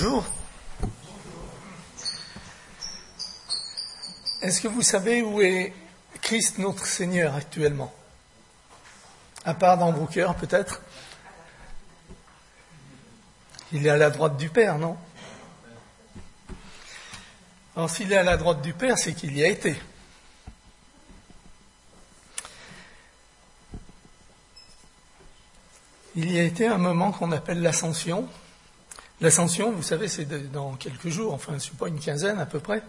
Bonjour. Est-ce que vous savez où est Christ notre Seigneur actuellement? À part dans vos cœurs peut-être? Il est à la droite du Père, non? Alors s'il est à la droite du Père, c'est qu'il y a été. Il y a été un moment qu'on appelle l'Ascension. L'Ascension, vous savez, c'est dans quelques jours, enfin, je ne sais pas, une quinzaine à peu près.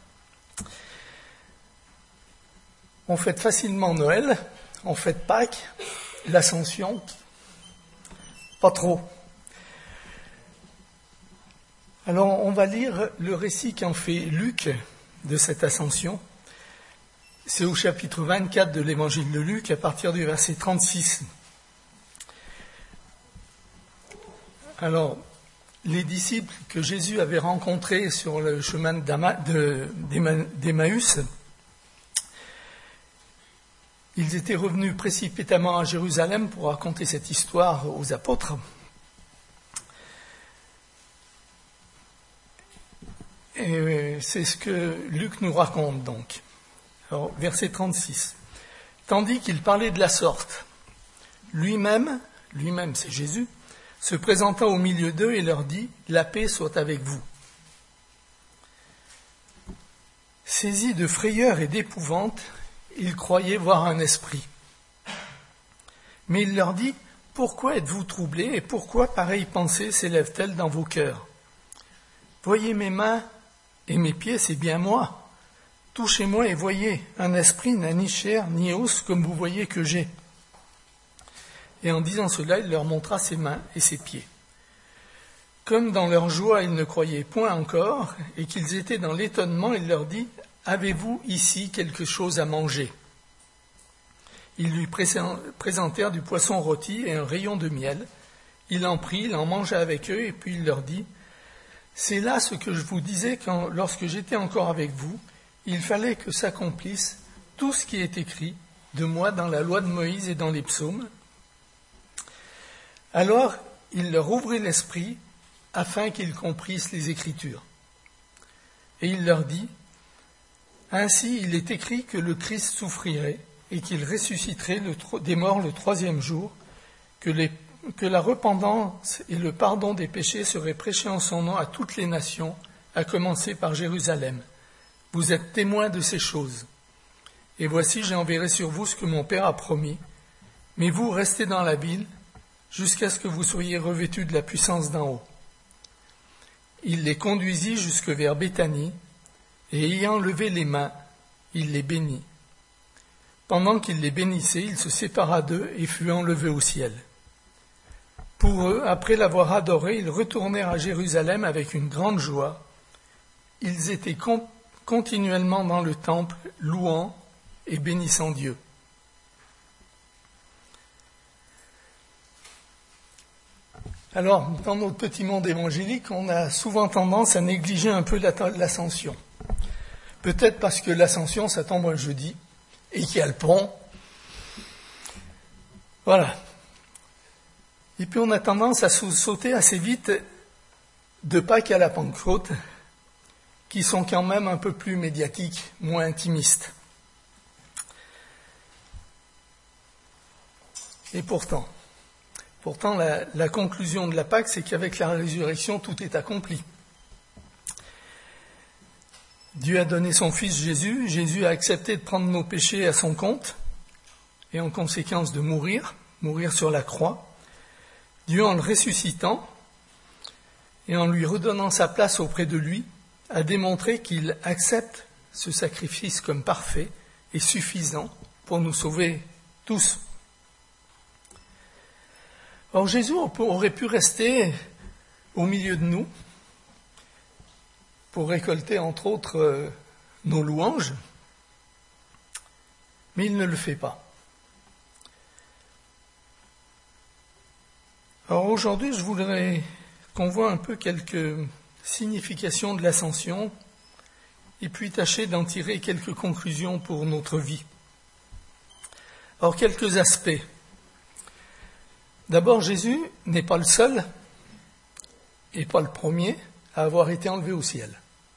On fête facilement Noël, on fête Pâques, l'Ascension, pas trop. Alors, on va lire le récit qu'en fait Luc de cette Ascension. C'est au chapitre 24 de l'Évangile de Luc, à partir du verset 36. Alors, les disciples que Jésus avait rencontrés sur le chemin d'Emmaüs, ils étaient revenus précipitamment à Jérusalem pour raconter cette histoire aux apôtres. Et c'est ce que Luc nous raconte donc. Alors, verset 36. Tandis qu'il parlait de la sorte, lui-même c'est Jésus, se présenta au milieu d'eux et leur dit « La paix soit avec vous ». Saisis de frayeur et d'épouvante, ils croyaient voir un esprit. Mais il leur dit « Pourquoi êtes-vous troublés et pourquoi pareille pensée s'élève-t-elle dans vos cœurs? Voyez mes mains et mes pieds, c'est bien moi. Touchez-moi et voyez, un esprit n'a ni chair ni os comme vous voyez que j'ai. » Et en disant cela, il leur montra ses mains et ses pieds. Comme dans leur joie, ils ne croyaient point encore, et qu'ils étaient dans l'étonnement, il leur dit « Avez-vous ici quelque chose à manger ?» Ils lui présentèrent du poisson rôti et un rayon de miel. Il en prit, il en mangea avec eux, et puis il leur dit « C'est là ce que je vous disais lorsque j'étais encore avec vous. Il fallait que s'accomplisse tout ce qui est écrit de moi dans la loi de Moïse et dans les psaumes. » Alors, il leur ouvrit l'esprit afin qu'ils comprissent les Écritures. Et il leur dit, « Ainsi il est écrit que le Christ souffrirait et qu'il ressusciterait des morts le troisième jour, que la repentance et le pardon des péchés seraient prêchés en son nom à toutes les nations, à commencer par Jérusalem. Vous êtes témoins de ces choses. Et voici, j'enverrai sur vous ce que mon Père a promis, mais vous restez dans la ville, jusqu'à ce que vous soyez revêtus de la puissance d'en haut. » Il les conduisit jusque vers Béthanie, et ayant levé les mains, il les bénit. Pendant qu'il les bénissait, il se sépara d'eux et fut enlevé au ciel. Pour eux, après l'avoir adoré, ils retournèrent à Jérusalem avec une grande joie. Ils étaient continuellement dans le temple, louant et bénissant Dieu. Alors, dans notre petit monde évangélique, on a souvent tendance à négliger un peu l'ascension. Peut-être parce que l'ascension, ça tombe un jeudi, et qu'il y a le pont. Voilà. Et puis on a tendance à sauter assez vite de Pâques à la Pentecôte, qui sont quand même un peu plus médiatiques, moins intimistes. Et pourtant, la conclusion de la Pâque, c'est qu'avec la résurrection, tout est accompli. Dieu a donné son Fils Jésus. Jésus a accepté de prendre nos péchés à son compte et en conséquence de mourir sur la croix. Dieu, en le ressuscitant et en lui redonnant sa place auprès de lui, a démontré qu'il accepte ce sacrifice comme parfait et suffisant pour nous sauver tous. Or, Jésus aurait pu rester au milieu de nous pour récolter, entre autres, nos louanges, mais il ne le fait pas. Alors aujourd'hui, je voudrais qu'on voit un peu quelques significations de l'ascension et puis tâcher d'en tirer quelques conclusions pour notre vie. Alors, quelques aspects. D'abord, Jésus n'est pas le seul et pas le premier à avoir été enlevé au ciel.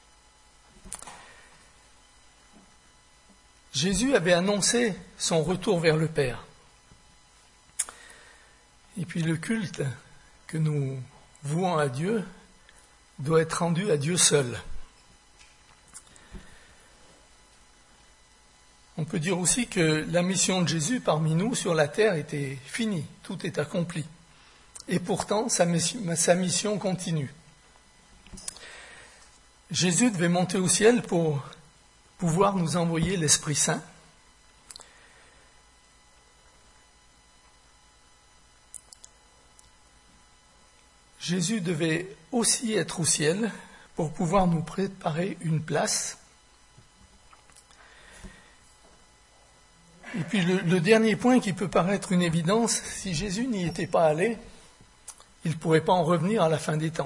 Jésus avait annoncé son retour vers le Père. Et puis le culte que nous vouons à Dieu doit être rendu à Dieu seul. On peut dire aussi que la mission de Jésus parmi nous sur la terre était finie, tout est accompli. Et pourtant, sa mission continue. Jésus devait monter au ciel pour pouvoir nous envoyer l'Esprit Saint. Jésus devait aussi être au ciel pour pouvoir nous préparer une place. Et puis le dernier point qui peut paraître une évidence, si Jésus n'y était pas allé, il ne pourrait pas en revenir à la fin des temps.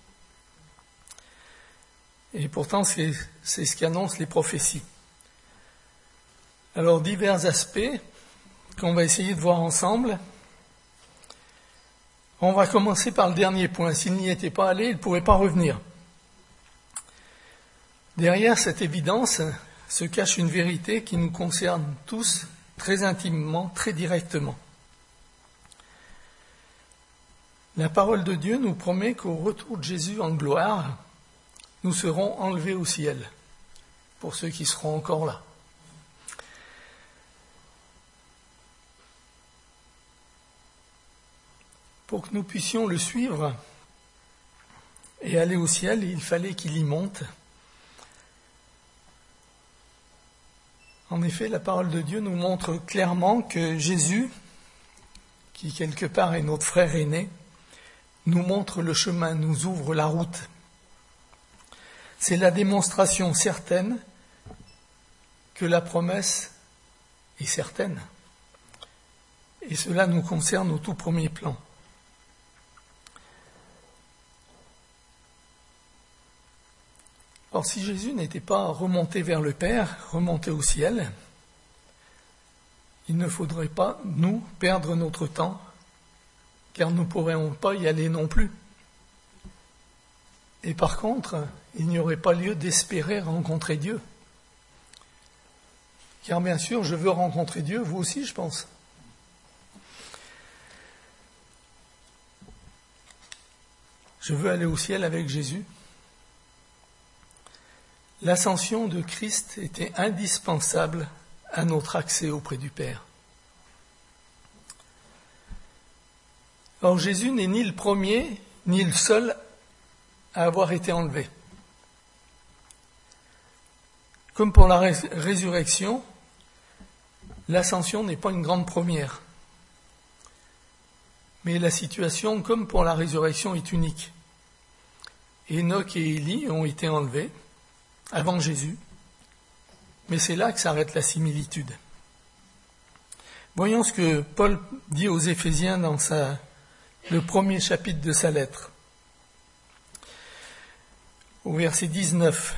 Et pourtant, c'est ce qu'annoncent les prophéties. Alors, divers aspects qu'on va essayer de voir ensemble. On va commencer par le dernier point. S'il n'y était pas allé, il ne pourrait pas revenir. Derrière cette évidence se cache une vérité qui nous concerne tous très intimement, très directement. La parole de Dieu nous promet qu'au retour de Jésus en gloire, nous serons enlevés au ciel, pour ceux qui seront encore là. Pour que nous puissions le suivre et aller au ciel, il fallait qu'il y monte. En effet, la parole de Dieu nous montre clairement que Jésus, qui quelque part est notre frère aîné, nous montre le chemin, nous ouvre la route. C'est la démonstration certaine que la promesse est certaine. Et cela nous concerne au tout premier plan. Or, si Jésus n'était pas remonté vers le Père, remonté au ciel, il ne faudrait pas, nous, perdre notre temps, car nous ne pourrions pas y aller non plus. Et par contre, il n'y aurait pas lieu d'espérer rencontrer Dieu. Car bien sûr, je veux rencontrer Dieu, vous aussi, je pense. Je veux aller au ciel avec Jésus. L'ascension de Christ était indispensable à notre accès auprès du Père. Or, Jésus n'est ni le premier, ni le seul à avoir été enlevé. Comme pour la résurrection, l'ascension n'est pas une grande première. Mais la situation, comme pour la résurrection, est unique. Enoch et Élie ont été enlevés avant Jésus, mais c'est là que s'arrête la similitude. Voyons ce que Paul dit aux Éphésiens dans le premier chapitre de sa lettre. Au verset 19,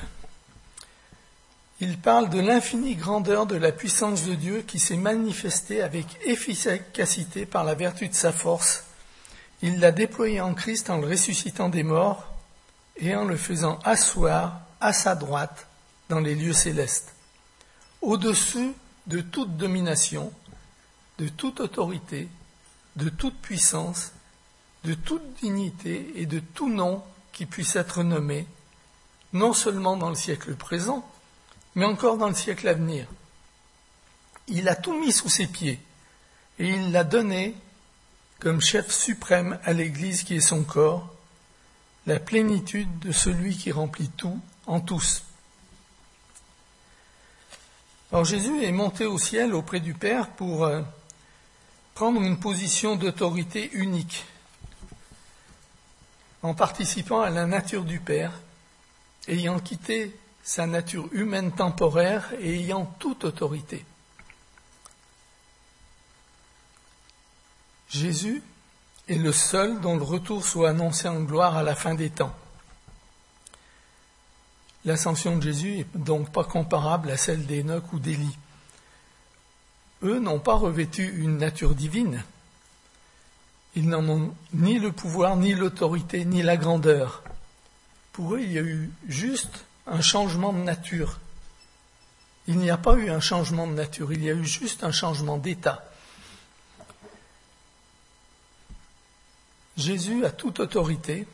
il parle de l'infinie grandeur de la puissance de Dieu qui s'est manifestée avec efficacité par la vertu de sa force. Il l'a déployée en Christ en le ressuscitant des morts et en le faisant asseoir à sa droite dans les lieux célestes, au-dessus de toute domination, de toute autorité, de toute puissance, de toute dignité et de tout nom qui puisse être nommé, non seulement dans le siècle présent, mais encore dans le siècle à venir. Il a tout mis sous ses pieds et il l'a donné comme chef suprême à l'Église qui est son corps, la plénitude de celui qui remplit tout en tous. Alors Jésus est monté au ciel auprès du Père pour prendre une position d'autorité unique, en participant à la nature du Père, ayant quitté sa nature humaine temporaire et ayant toute autorité. Jésus est le seul dont le retour soit annoncé en gloire à la fin des temps. L'ascension de Jésus n'est donc pas comparable à celle d'Enoch ou d'Élie. Eux n'ont pas revêtu une nature divine. Ils n'en ont ni le pouvoir, ni l'autorité, ni la grandeur Pour eux, il y a eu juste un changement de nature. Il n'y a pas eu un changement de nature, il y a eu juste un changement d'état. Jésus a toute autorité,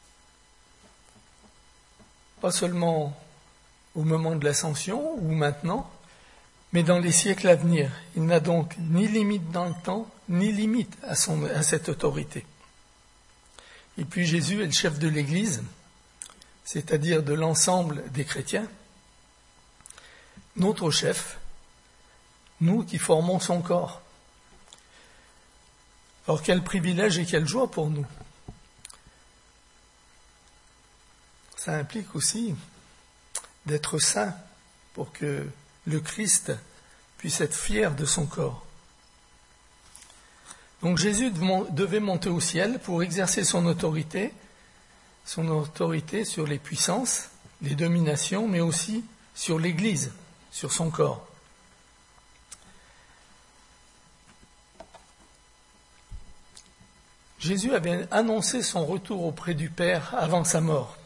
pas seulement au moment de l'ascension ou maintenant, mais dans les siècles à venir. Il n'a donc ni limite dans le temps, ni limite à cette autorité. Et puis Jésus est le chef de l'Église, c'est-à-dire de l'ensemble des chrétiens, notre chef, nous qui formons son corps. Alors quel privilège et quelle joie pour nous. Ça implique aussi d'être saint pour que le Christ puisse être fier de son corps. Donc Jésus devait monter au ciel pour exercer son autorité sur les puissances, les dominations, mais aussi sur l'Église, sur son corps. Jésus avait annoncé son retour auprès du Père avant sa mort.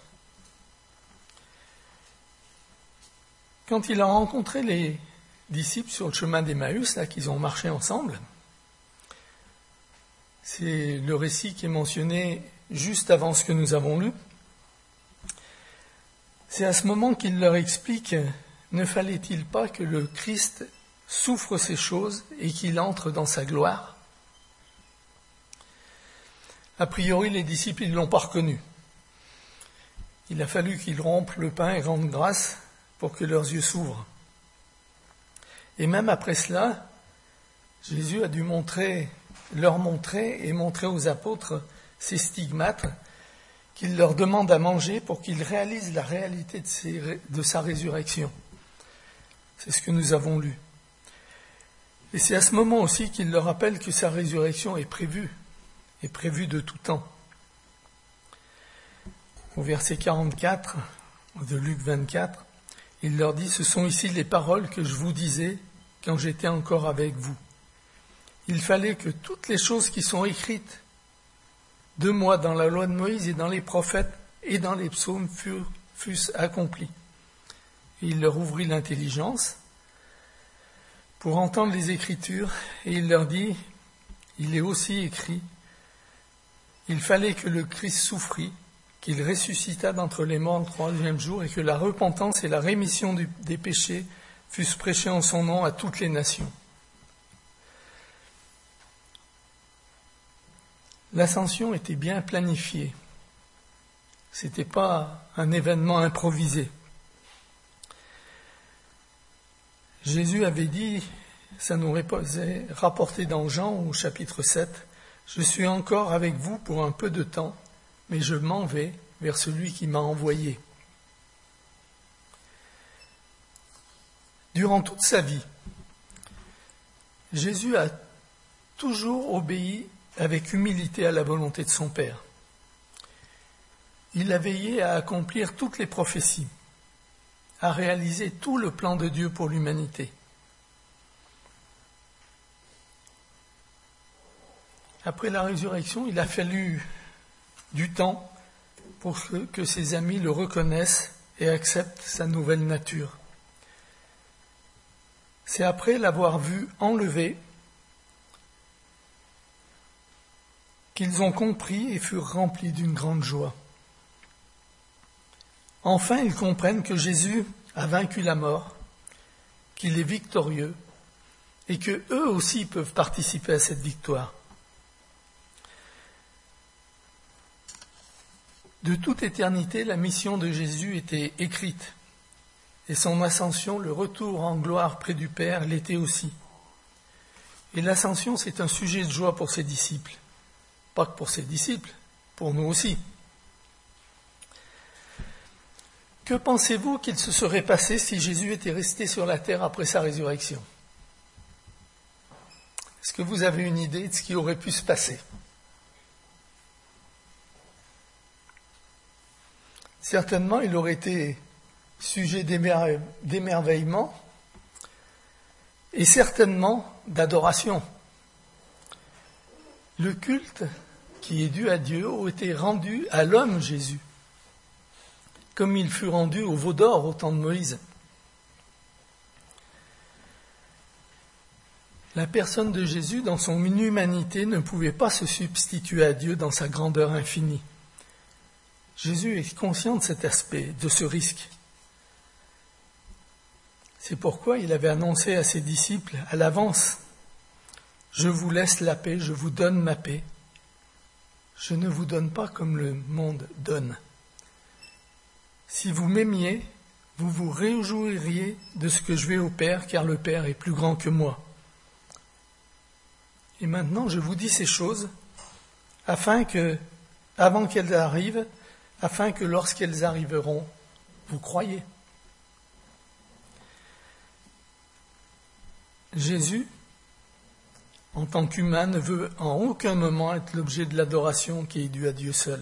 Quand il a rencontré les disciples sur le chemin d'Emmaüs, là, qu'ils ont marché ensemble, c'est le récit qui est mentionné juste avant ce que nous avons lu. C'est à ce moment qu'il leur explique, ne fallait-il pas que le Christ souffre ces choses et qu'il entre dans sa gloire ? A priori, les disciples ne l'ont pas reconnu. Il a fallu qu'ils rompent le pain et rendent grâce pour que leurs yeux s'ouvrent. Et même après cela, Jésus a dû leur montrer et montrer aux apôtres ces stigmates qu'il leur demande à manger pour qu'ils réalisent la réalité de sa résurrection. C'est ce que nous avons lu. Et c'est à ce moment aussi qu'il leur rappelle que sa résurrection est prévue de tout temps. Au verset 44 de Luc 24, il leur dit « Ce sont ici les paroles que je vous disais quand j'étais encore avec vous. Il fallait que toutes les choses qui sont écrites de moi dans la loi de Moïse et dans les prophètes et dans les psaumes fussent accomplies. » Et il leur ouvrit l'intelligence pour entendre les Écritures et il leur dit « Il est aussi écrit, il fallait que le Christ souffrit, qu'il ressuscita d'entre les morts le 3e jour et que la repentance et la rémission des péchés fussent prêchés en son nom à toutes les nations. » L'ascension était bien planifiée. C'était pas un événement improvisé. Jésus avait dit, ça nous est rapporté dans Jean au chapitre 7, « Je suis encore avec vous pour un peu de temps, mais je m'en vais vers celui qui m'a envoyé. » Durant toute sa vie, Jésus a toujours obéi avec humilité à la volonté de son Père. Il a veillé à accomplir toutes les prophéties, à réaliser tout le plan de Dieu pour l'humanité. Après la résurrection, il a fallu du temps pour que ses amis le reconnaissent et acceptent sa nouvelle nature. C'est après l'avoir vu enlevé qu'ils ont compris et furent remplis d'une grande joie. Enfin, ils comprennent que Jésus a vaincu la mort, qu'il est victorieux et que eux aussi peuvent participer à cette victoire. De toute éternité, la mission de Jésus était écrite, et son ascension, le retour en gloire près du Père, l'était aussi. Et l'ascension, c'est un sujet de joie pour ses disciples. Pas que pour ses disciples, pour nous aussi. Que pensez-vous qu'il se serait passé si Jésus était resté sur la terre après sa résurrection ? Est-ce que vous avez une idée de ce qui aurait pu se passer ? Certainement, il aurait été sujet d'émerveillement et certainement d'adoration. Le culte qui est dû à Dieu a été rendu à l'homme Jésus. comme il fut rendu au veau d'or au temps de Moïse. La personne de Jésus, dans son humanité, ne pouvait pas se substituer à Dieu dans sa grandeur infinie. Jésus est conscient de cet aspect, de ce risque. C'est pourquoi il avait annoncé à ses disciples à l'avance « Je vous laisse la paix, je vous donne ma paix. Je ne vous donne pas comme le monde donne. Si vous m'aimiez, vous vous réjouiriez de ce que je vais au Père, car le Père est plus grand que moi. Et maintenant, je vous dis ces choses avant qu'elles arrivent, afin que lorsqu'elles arriveront, vous croyiez. » Jésus, en tant qu'humain, ne veut en aucun moment être l'objet de l'adoration qui est due à Dieu seul.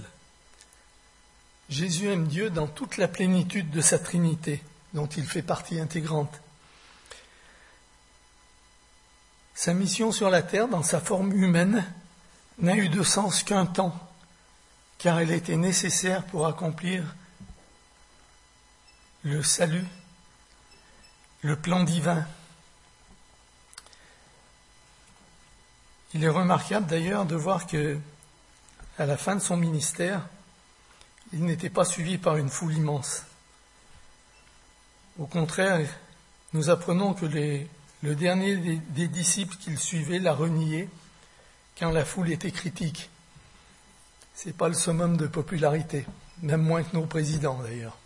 Jésus aime Dieu dans toute la plénitude de sa Trinité, dont il fait partie intégrante. Sa mission sur la terre, dans sa forme humaine, n'a eu de sens qu'un temps, car elle était nécessaire pour accomplir le salut, le plan divin. Il est remarquable d'ailleurs de voir que, à la fin de son ministère, il n'était pas suivi par une foule immense. Au contraire, nous apprenons que le dernier des disciples qu'il suivait l'a renié quand la foule était critique. C'est pas le summum de popularité, même moins que nos présidents d'ailleurs.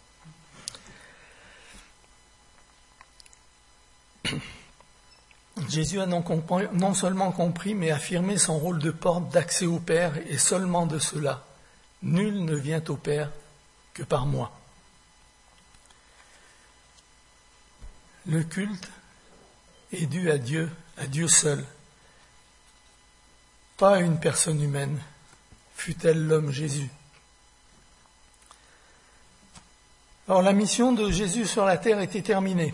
Jésus a non seulement compris, mais affirmé son rôle de porte d'accès au Père, et seulement de cela. Nul ne vient au Père que par moi. Le culte est dû à Dieu seul, pas à une personne humaine, fût-elle l'homme Jésus. Alors la mission de Jésus sur la terre était terminée.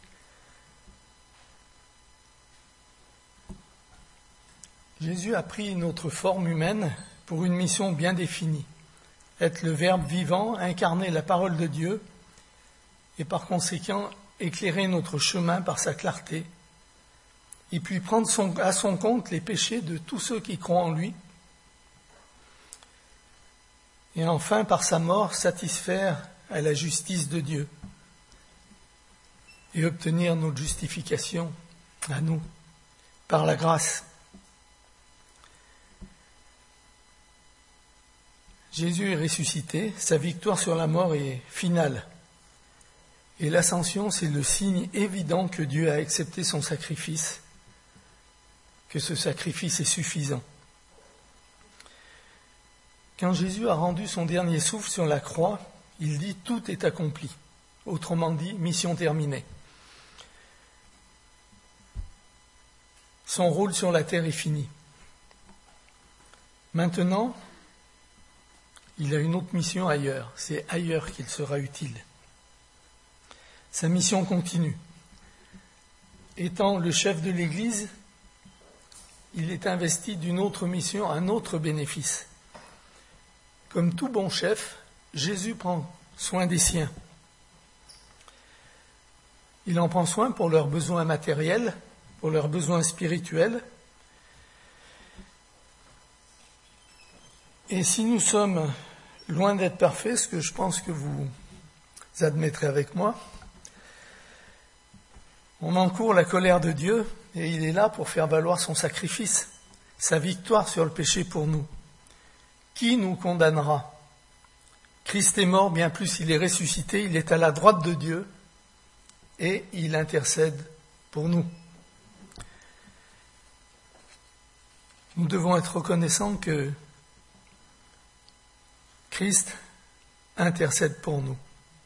Jésus a pris notre forme humaine pour une mission bien définie, être le Verbe vivant, incarner la parole de Dieu et par conséquent éclairer notre chemin par sa clarté, et puis prendre à son compte les péchés de tous ceux qui croient en lui, et enfin par sa mort satisfaire à la justice de Dieu et obtenir notre justification à nous par la grâce. Jésus est ressuscité, sa victoire sur la mort est finale. Et l'ascension, c'est le signe évident que Dieu a accepté son sacrifice, que ce sacrifice est suffisant. Quand Jésus a rendu son dernier souffle sur la croix, il dit « Tout est accompli ». Autrement dit, mission terminée. Son rôle sur la terre est fini. Maintenant, il a une autre mission ailleurs. C'est ailleurs qu'il sera utile. Sa mission continue. Étant le chef de l'Église, il est investi d'une autre mission, un autre bénéfice. Comme tout bon chef, Jésus prend soin des siens. Il en prend soin pour leurs besoins matériels, pour leurs besoins spirituels. Et si nous sommes loin d'être parfaits, ce que je pense que vous admettrez avec moi, on encourt la colère de Dieu et il est là pour faire valoir son sacrifice, sa victoire sur le péché pour nous. Qui nous condamnera ? Christ est mort, bien plus il est ressuscité, il est à la droite de Dieu et il intercède pour nous. Nous devons être reconnaissants que Christ intercède pour nous,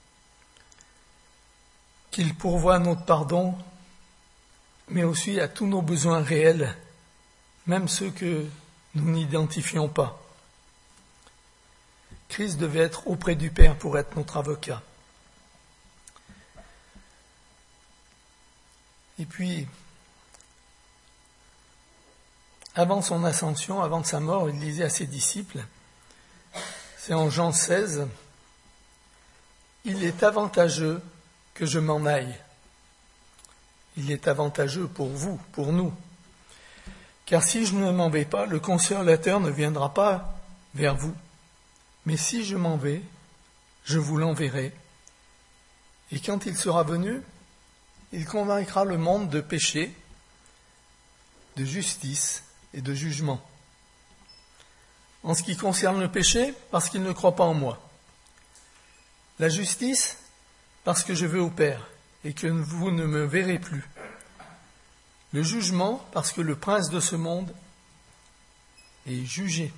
qu'il pourvoit notre pardon, mais aussi à tous nos besoins réels, même ceux que nous n'identifions pas. Christ devait être auprès du Père pour être notre avocat. Et puis, avant son ascension, avant sa mort, il disait à ses disciples, c'est en Jean 16, il est avantageux que je m'en aille. Il est avantageux pour vous, pour nous. Car si je ne m'en vais pas, le consolateur ne viendra pas vers vous. Mais si je m'en vais, je vous l'enverrai. Et quand il sera venu, il convaincra le monde de péché, de justice et de jugement. En ce qui concerne le péché, parce qu'il ne croit pas en moi. La justice, parce que je vais au Père et que vous ne me verrez plus. Le jugement, parce que le prince de ce monde est jugé.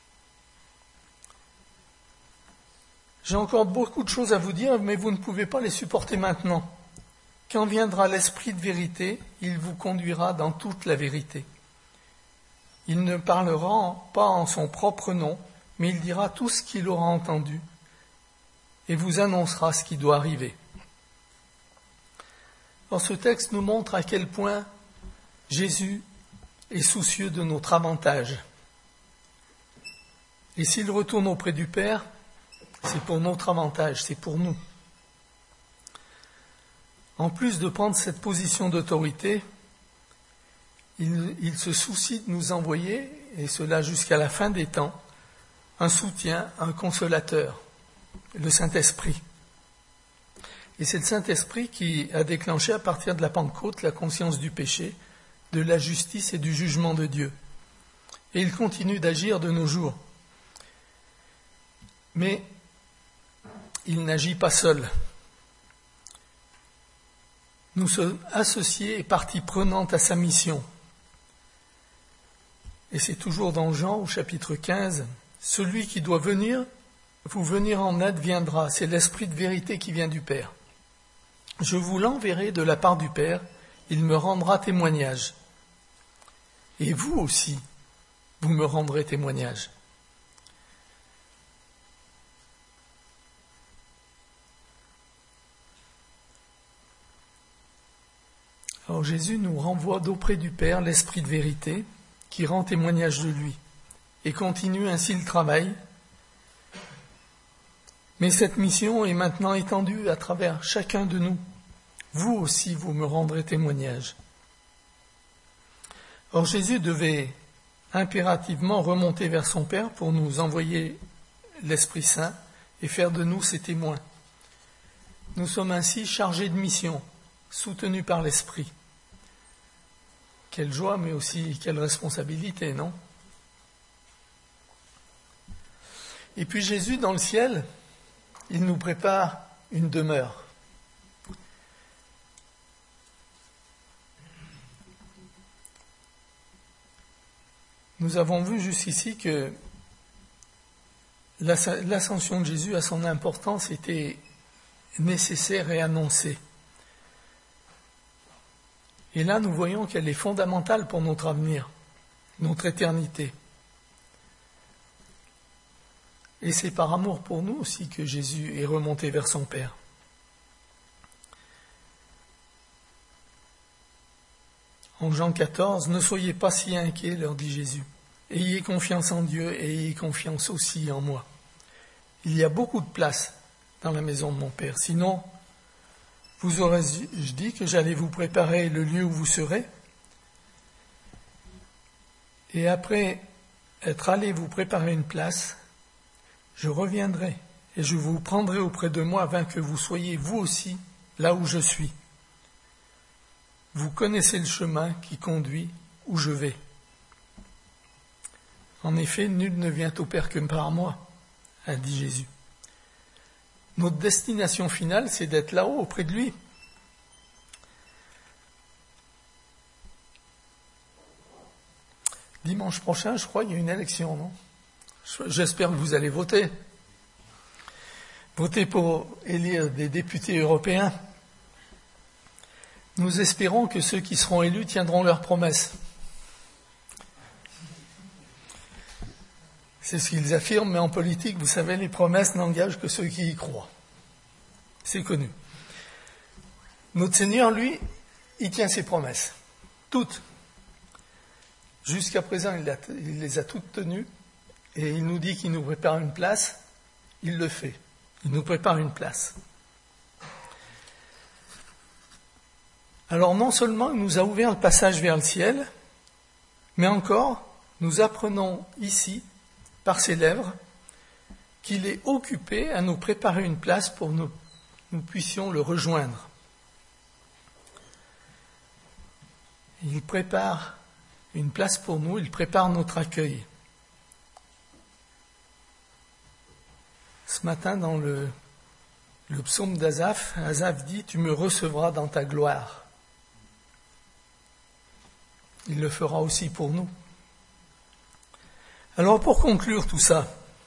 J'ai encore beaucoup de choses à vous dire, mais vous ne pouvez pas les supporter maintenant. Quand viendra l'Esprit de vérité, il vous conduira dans toute la vérité. Il ne parlera pas en son propre nom, mais il dira tout ce qu'il aura entendu et vous annoncera ce qui doit arriver. Or, ce texte nous montre à quel point Jésus est soucieux de notre avantage. Et s'il retourne auprès du Père, c'est pour notre avantage, c'est pour nous. En plus de prendre cette position d'autorité, il se soucie de nous envoyer, et cela jusqu'à la fin des temps, un soutien, un consolateur, le Saint-Esprit. Et c'est le Saint-Esprit qui a déclenché à partir de la Pentecôte la conscience du péché, de la justice et du jugement de Dieu. Et il continue d'agir de nos jours. Mais il n'agit pas seul. Nous sommes associés et partie prenante à sa mission. Et c'est toujours dans Jean au chapitre 15, « Celui qui doit venir, vous venir en aide viendra, c'est l'Esprit de vérité qui vient du Père. Je vous l'enverrai de la part du Père, il me rendra témoignage. Et vous aussi, vous me rendrez témoignage. » Alors Jésus nous renvoie d'auprès du Père l'Esprit de vérité qui rend témoignage de lui et continue ainsi le travail. Mais cette mission est maintenant étendue à travers chacun de nous. Vous aussi, vous me rendrez témoignage. Or Jésus devait impérativement remonter vers son Père pour nous envoyer l'Esprit Saint et faire de nous ses témoins. Nous sommes ainsi chargés de mission, soutenus par l'Esprit. Quelle joie, mais aussi quelle responsabilité, non? Et puis Jésus, dans le ciel, il nous prépare une demeure. Nous avons vu jusqu'ici que l'ascension de Jésus à son importance était nécessaire et annoncée. Et là, nous voyons qu'elle est fondamentale pour notre avenir, notre éternité. Et c'est par amour pour nous aussi que Jésus est remonté vers son Père. En Jean 14, « Ne soyez pas si inquiets, leur dit Jésus. Ayez confiance en Dieu et ayez confiance aussi en moi. Il y a beaucoup de place dans la maison de mon Père. Sinon, vous aurais-je dit que j'allais vous préparer le lieu où vous serez? Et après être allé vous préparer une place, je reviendrai et je vous prendrai auprès de moi afin que vous soyez vous aussi là où je suis. Vous connaissez le chemin qui conduit où je vais. En effet, nul ne vient au Père que par moi, a dit Jésus. Notre destination finale, c'est d'être là-haut, auprès de lui. Dimanche prochain, je crois, il y a une élection, non? J'espère que vous allez voter. Voter pour élire des députés européens. Nous espérons que ceux qui seront élus tiendront leurs promesses. C'est ce qu'ils affirment, mais en politique, vous savez, les promesses n'engagent que ceux qui y croient. C'est connu. Notre Seigneur, lui, il tient ses promesses. Toutes. Jusqu'à présent, il les a toutes tenues. Et il nous dit qu'il nous prépare une place. Il le fait. Il nous prépare une place. Alors non seulement il nous a ouvert le passage vers le ciel, mais encore nous apprenons ici, par ses lèvres, qu'il est occupé à nous préparer une place pour que nous puissions le rejoindre. Il prépare une place pour nous, il prépare notre accueil. Ce matin, dans le psaume d'Asaph, Asaph dit « Tu me recevras dans ta gloire ». Il le fera aussi pour nous. Alors pour conclure tout ça,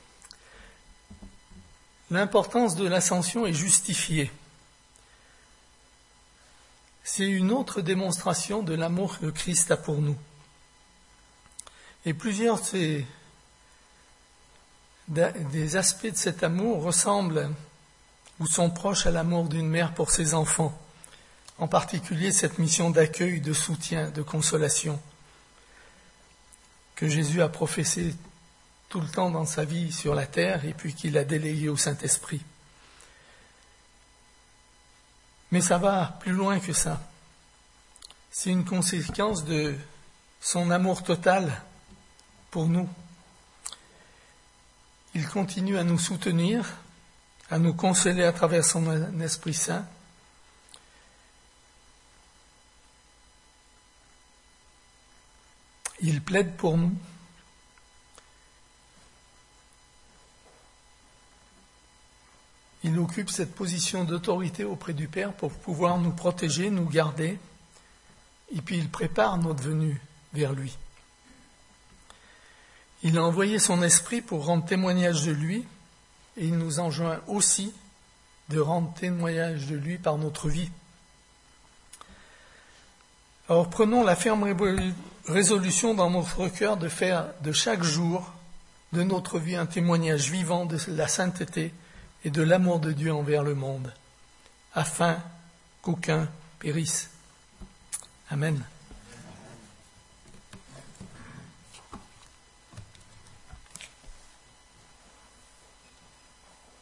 l'importance de l'ascension est justifiée. C'est une autre démonstration de l'amour que Christ a pour nous. Et plusieurs des aspects de cet amour ressemblent ou sont proches à l'amour d'une mère pour ses enfants, en particulier cette mission d'accueil, de soutien, de consolation que Jésus a professée tout le temps dans sa vie sur la terre et puis qu'il a déléguée au Saint-Esprit. Mais ça va plus loin que ça. C'est une conséquence de son amour total pour nous. Il continue à nous soutenir, à nous consoler à travers son Esprit Saint. Il plaide pour nous. Il occupe cette position d'autorité auprès du Père pour pouvoir nous protéger, nous garder, et puis il prépare notre venue vers lui. Il a envoyé son esprit pour rendre témoignage de lui, et il nous enjoint aussi de rendre témoignage de lui par notre vie. Alors prenons la ferme résolution dans notre cœur de faire de chaque jour de notre vie un témoignage vivant de la sainteté et de l'amour de Dieu envers le monde, afin qu'aucun périsse. Amen.